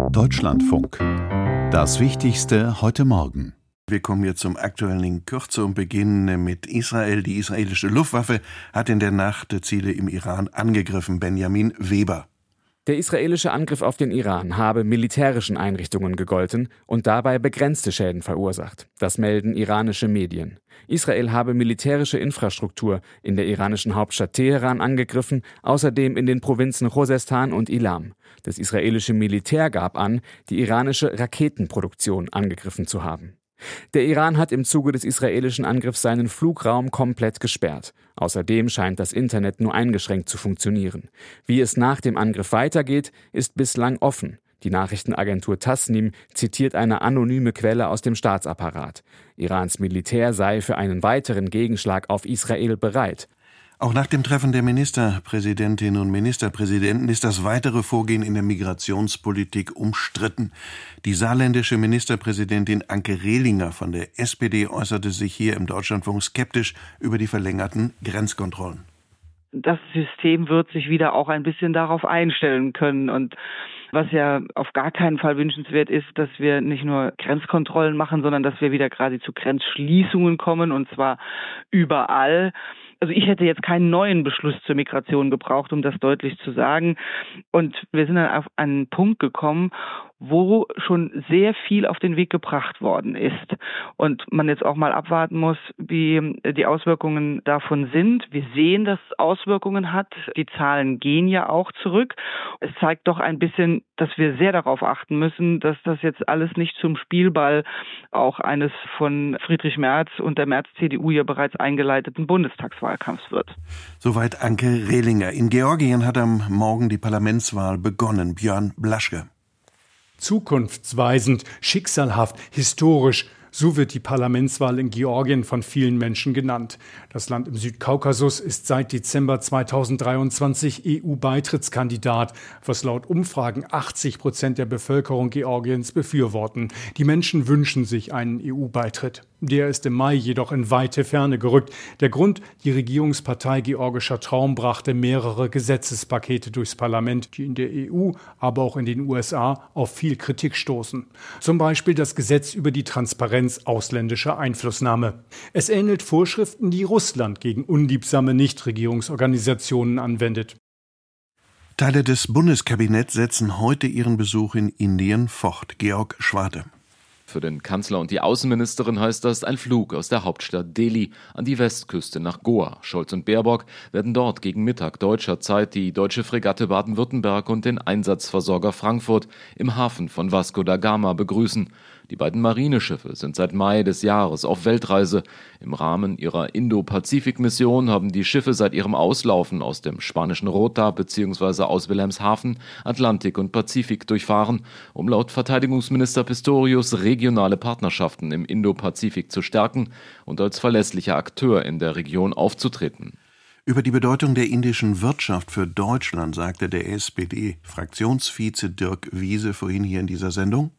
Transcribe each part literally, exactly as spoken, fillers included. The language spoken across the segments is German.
Deutschlandfunk. Das Wichtigste heute Morgen. Wir kommen jetzt zum Aktuellen in Kürze und beginnen mit Israel. Die israelische Luftwaffe hat in der Nacht Ziele im Iran angegriffen. Benjamin Weber. Der israelische Angriff auf den Iran habe militärischen Einrichtungen gegolten und dabei begrenzte Schäden verursacht. Das melden iranische Medien. Israel habe militärische Infrastruktur in der iranischen Hauptstadt Teheran angegriffen, außerdem in den Provinzen Khuzestan und Ilam. Das israelische Militär gab an, die iranische Raketenproduktion angegriffen zu haben. Der Iran hat im Zuge des israelischen Angriffs seinen Flugraum komplett gesperrt. Außerdem scheint das Internet nur eingeschränkt zu funktionieren. Wie es nach dem Angriff weitergeht, ist bislang offen. Die Nachrichtenagentur Tasnim zitiert eine anonyme Quelle aus dem Staatsapparat. Irans Militär sei für einen weiteren Gegenschlag auf Israel bereit. Auch nach dem Treffen der Ministerpräsidentinnen und Ministerpräsidenten ist das weitere Vorgehen in der Migrationspolitik umstritten. Die saarländische Ministerpräsidentin Anke Rehlinger von der S P D äußerte sich hier im Deutschlandfunk skeptisch über die verlängerten Grenzkontrollen. Das System wird sich wieder auch ein bisschen darauf einstellen können. Und was ja auf gar keinen Fall wünschenswert ist, dass wir nicht nur Grenzkontrollen machen, sondern dass wir wieder quasi zu Grenzschließungen kommen, und zwar überall. Also ich hätte jetzt keinen neuen Beschluss zur Migration gebraucht, um das deutlich zu sagen. Und wir sind dann auf einen Punkt gekommen, wo schon sehr viel auf den Weg gebracht worden ist. Und man jetzt auch mal abwarten muss, wie die Auswirkungen davon sind. Wir sehen, dass es Auswirkungen hat. Die Zahlen gehen ja auch zurück. Es zeigt doch ein bisschen, dass wir sehr darauf achten müssen, dass das jetzt alles nicht zum Spielball auch eines von Friedrich Merz und der Merz-C D U ja bereits eingeleiteten Bundestagswahlkampfs wird. Soweit Anke Rehlinger. In Georgien hat am Morgen die Parlamentswahl begonnen. Björn Blaschke. Zukunftsweisend, schicksalhaft, historisch. So wird die Parlamentswahl in Georgien von vielen Menschen genannt. Das Land im Südkaukasus ist seit Dezember zweitausenddreiundzwanzig E U-Beitrittskandidat, was laut Umfragen achtzig Prozent der Bevölkerung Georgiens befürworten. Die Menschen wünschen sich einen E U-Beitritt. Der ist im Mai jedoch in weite Ferne gerückt. Der Grund: die Regierungspartei Georgischer Traum brachte mehrere Gesetzespakete durchs Parlament, die in der E U, aber auch in den U S A auf viel Kritik stoßen. Zum Beispiel das Gesetz über die Transparenz ausländischer Einflussnahme. Es ähnelt Vorschriften, die Russland gegen unliebsame Nichtregierungsorganisationen anwendet. Teile des Bundeskabinetts setzen heute ihren Besuch in Indien fort. Georg Schwarte. Für den Kanzler und die Außenministerin heißt das ein Flug aus der Hauptstadt Delhi an die Westküste nach Goa. Scholz und Baerbock werden dort gegen Mittag deutscher Zeit die deutsche Fregatte Baden-Württemberg und den Einsatzversorger Frankfurt im Hafen von Vasco da Gama begrüßen. Die beiden Marineschiffe sind seit Mai des Jahres auf Weltreise. Im Rahmen ihrer Indo-Pazifik-Mission haben die Schiffe seit ihrem Auslaufen aus dem spanischen Rota bzw. aus Wilhelmshaven Atlantik und Pazifik durchfahren, um laut Verteidigungsminister Pistorius regionale Partnerschaften im Indo-Pazifik zu stärken und als verlässlicher Akteur in der Region aufzutreten. Über die Bedeutung der indischen Wirtschaft für Deutschland sagte der S P D-Fraktionsvize Dirk Wiese vorhin hier in dieser Sendung: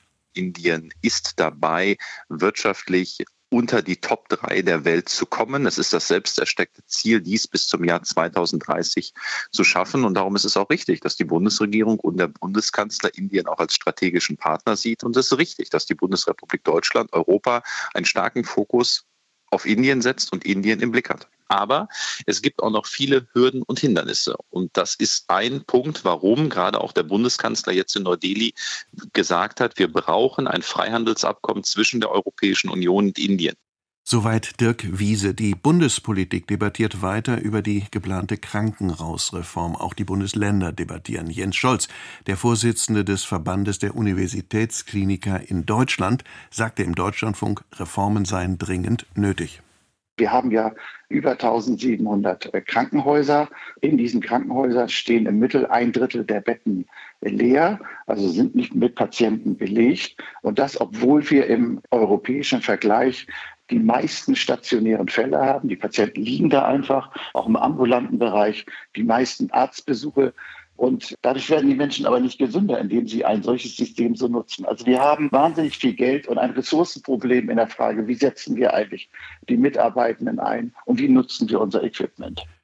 Indien ist dabei, wirtschaftlich unter die Top drei der Welt zu kommen. Es ist das selbst ersteckte Ziel, dies bis zum Jahr zweitausenddreißig zu schaffen. Und darum ist es auch richtig, dass die Bundesregierung und der Bundeskanzler Indien auch als strategischen Partner sieht. Und es ist richtig, dass die Bundesrepublik Deutschland, Europa einen starken Fokus auf Indien setzt und Indien im Blick hat. Aber es gibt auch noch viele Hürden und Hindernisse. Und das ist ein Punkt, warum gerade auch der Bundeskanzler jetzt in Neu-Delhi gesagt hat, wir brauchen ein Freihandelsabkommen zwischen der Europäischen Union und Indien. Soweit Dirk Wiese. Die Bundespolitik debattiert weiter über die geplante Krankenhausreform. Auch die Bundesländer debattieren. Jens Scholz, der Vorsitzende des Verbandes der Universitätskliniker in Deutschland, sagte im Deutschlandfunk, Reformen seien dringend nötig. Wir haben ja über eintausendsiebenhundert Krankenhäuser. In diesen Krankenhäusern stehen im Mittel ein Drittel der Betten leer, also sind nicht mit Patienten belegt. Und das, obwohl wir im europäischen Vergleich die meisten stationären Fälle haben. Die Patienten liegen da einfach, auch im ambulanten Bereich, die meisten Arztbesuche. Und dadurch werden die Menschen aber nicht gesünder, indem sie ein solches System so nutzen. Also wir haben wahnsinnig viel Geld und ein Ressourcenproblem in der Frage, wie setzen wir eigentlich die Mitarbeitenden ein und wie nutzen wir unser Equipment.